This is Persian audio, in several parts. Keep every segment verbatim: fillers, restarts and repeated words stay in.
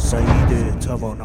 سعید توانا.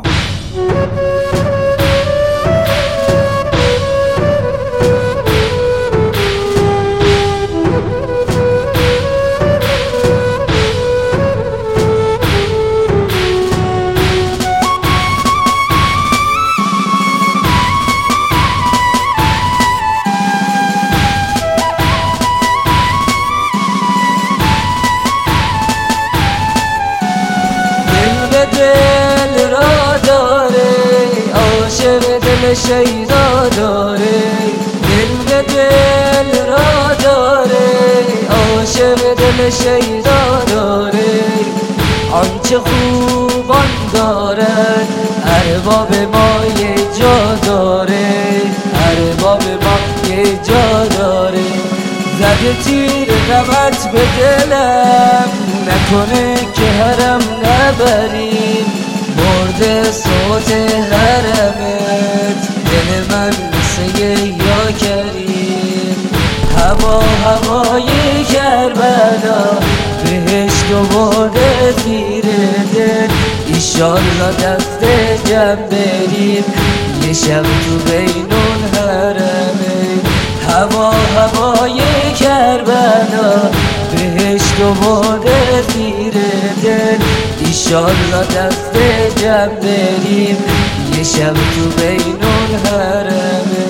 دل را داره عاشق دل شیدا داره، دل به دل را داره عاشق دل شیدا داره. آنچه خوبان دارد ارباب ما یه جا داره، ارباب ما یه جا داره. زده تیر غمت به دلم نکنه که حرم نبریم، مرده صوت حرمت دل من مثل یا کریم. هوا هوای کربلا بهشت و باره زیر دل، ایشالله دست جمع بریم یه شب تو بین اون حرمه. هوا هوای کربلا بهشت و باره زیر دل، ایشالله دست جمع بریم یه شب تو بین اون حرمه.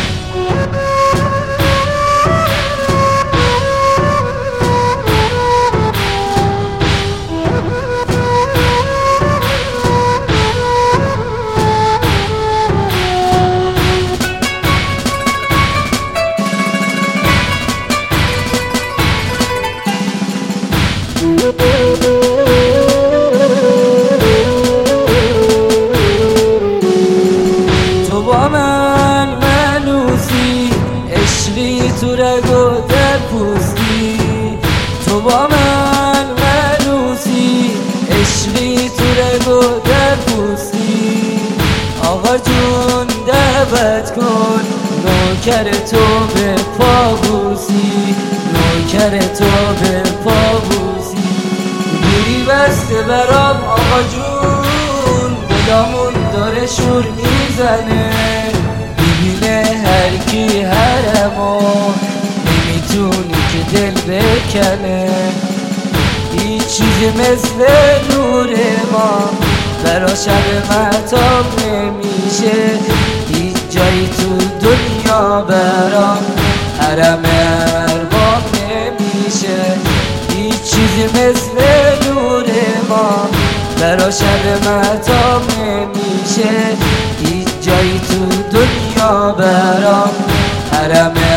تو با من منوسی عشقی تو رگ و در پوستی، تو با من منوسی عشقی تو رگ و در پوستی. آقا جون دعوت کن نوکر تو به پا بوسی، نوکر تو به پا بوسی. گوری بسته برام آقا جون دلامون داره شور میزنه، ببینه هر کی حرمو نمیتونی که دل بکنه. هیچ چیزی مثل نور ما برا شب مهتاب نمیشه، هیچ جایی تو دنیا برام حرم ارباب نمیشه. هیچ چیزی مثل نور ما برا شب مهتاب نمیشه، هیچ جایی تو دنیا برام حرم